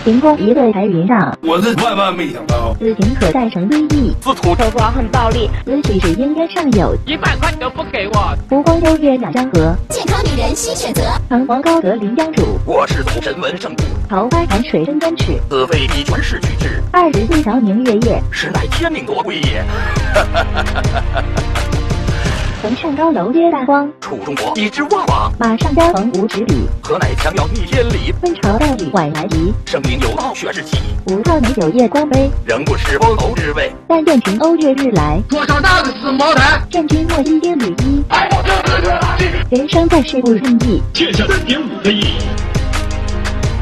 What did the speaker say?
行宫一个彩云上， 我是万万没想到， 此情可待成追忆。 司徒头发很暴力， 此曲是应该尚有 100块都不给我。 湖光优越两江河， 健康女人新选择。 唐皇高阁临江渚， 我是从神文圣主， 桃花潭水深千尺。 此非彼权势取之 20岁小明月夜， 实乃天命夺归也。 曾上高楼接大荒， 楚中国以之望望， 马上加横无纸笔。 何乃强要逆天理？ 分朝道理晚来移， 圣明有道学士起， 武道美酒夜光杯。 仍不识封侯之位。 但见群鸥跃日来， 桌上大的是茅台， 劝君莫惜金缕衣。人生在世不顺意， 欠下3.5个亿。